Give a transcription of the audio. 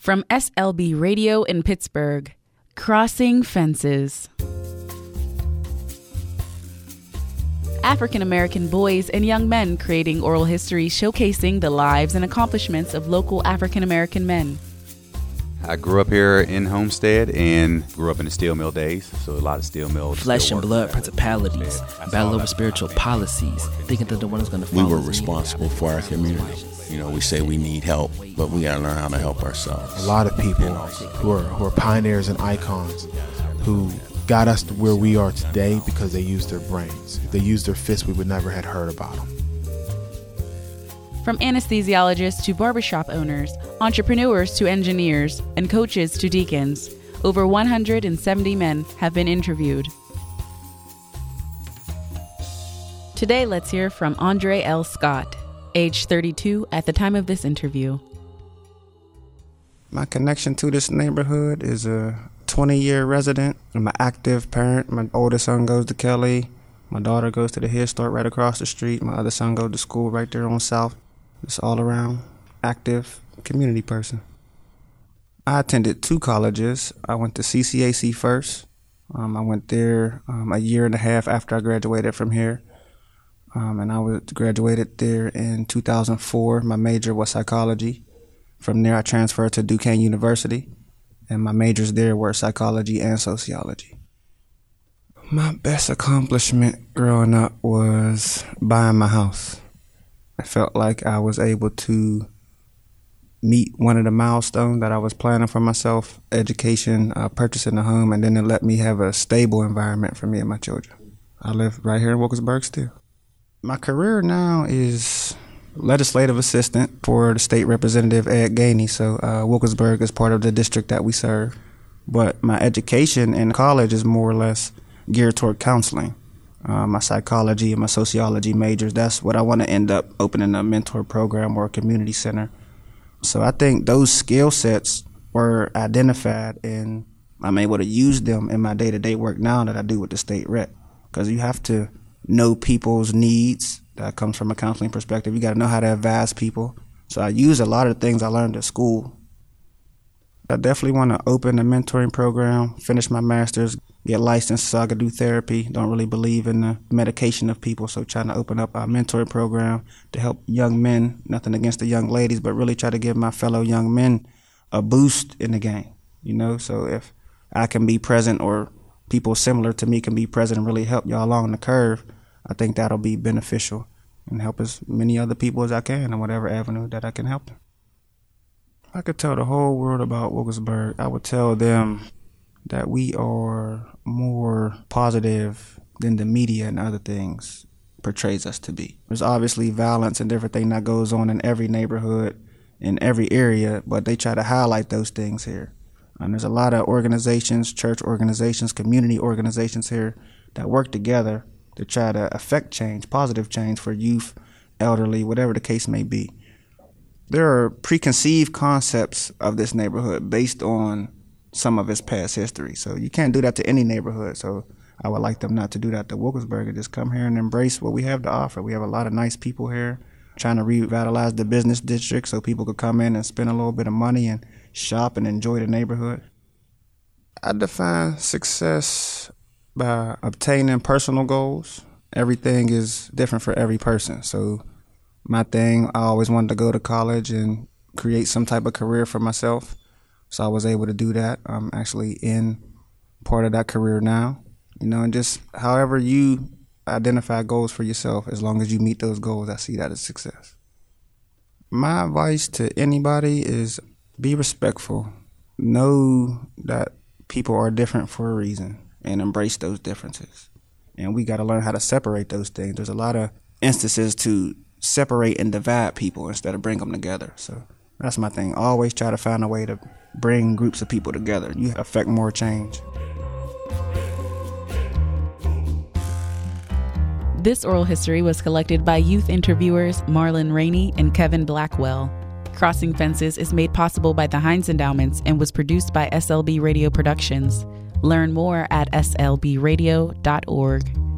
From SLB Radio in Pittsburgh, Crossing Fences. African American boys and young men creating oral history showcasing the lives and accomplishments of local African American men. I grew up here in Homestead and grew up in the steel mill days, so a lot of steel mills. Flesh and blood principalities, battle over spiritual policies, thinking that the one is going to follow. We were responsible for our community. You know, we say we need help, but we got to learn how to help ourselves. A lot of people who are pioneers and icons who got us to where we are today because they used their brains. If they used their fists, we would never have heard about them. From anesthesiologists to barbershop owners, entrepreneurs to engineers, and coaches to deacons, over 170 men have been interviewed. Today, let's hear from Andre L. Scott, age 32 at the time of this interview. My connection to this neighborhood is a 20-year resident. I'm an active parent. My oldest son goes to Kelly. My daughter goes to the Head Start right across the street. My other son goes to school right there on South. Just all around active community person. I attended 2 colleges. I went to CCAC first. I went there a year and a half after I graduated from here. And I graduated there in 2004. My major was psychology. From there, I transferred to Duquesne University, and my majors there were psychology and sociology. My best accomplishment growing up was buying my house. I felt like I was able to meet one of the milestones that I was planning for myself, education, purchasing a home, and then it let me have a stable environment for me and my children. I live right here in Wilkinsburg still. My career now is legislative assistant for the state representative Ed Gainey. So Wilkinsburg is part of the district that we serve. But my education in college is more or less geared toward counseling. My psychology and my sociology majors, that's what I want to end up opening a mentor program or a community center. So I think those skill sets were identified and I'm able to use them in my day-to-day work now that I do with the state rep. Because you have to know people's needs. That comes from a counseling perspective. You got to know how to advise people. So I use a lot of the things I learned at school. I definitely want to open a mentoring program, finish my master's, get licensed so I could do therapy. Don't really believe in the medication of people, so trying to open up a mentoring program to help young men, nothing against the young ladies, but really try to give my fellow young men a boost in the game, you know? So if I can be present or people similar to me can be present and really help y'all along the curve, I think that'll be beneficial and help as many other people as I can in whatever avenue that I can help them. I could tell the whole world about Wilkinsburg. I would tell them that we are more positive than the media and other things portrays us to be. There's obviously violence and different things that goes on in every neighborhood, in every area, but they try to highlight those things here. And there's a lot of organizations, church organizations, community organizations here that work together to try to affect change, positive change for youth, elderly, whatever the case may be. There are preconceived concepts of this neighborhood based on some of its past history. So you can't do that to any neighborhood. So I would like them not to do that to Wilkinsburg and just come here and embrace what we have to offer. We have a lot of nice people here trying to revitalize the business district so people could come in and spend a little bit of money and shop and enjoy the neighborhood. I define success by obtaining personal goals. Everything is different for every person. So my thing, I always wanted to go to college and create some type of career for myself. So I was able to do that. I'm actually in part of that career now, you know, and just however you identify goals for yourself, as long as you meet those goals, I see that as success. My advice to anybody is be respectful. Know that people are different for a reason and embrace those differences. And we got to learn how to separate those things. There's a lot of instances to separate and divide people instead of bring them together. So that's my thing. Always try to find a way to bring groups of people together. You affect more change. This oral history was collected by youth interviewers Marlon Rainey and Kevin Blackwell. Crossing Fences is made possible by the Heinz Endowments and was produced by SLB Radio Productions. Learn more at slbradio.org.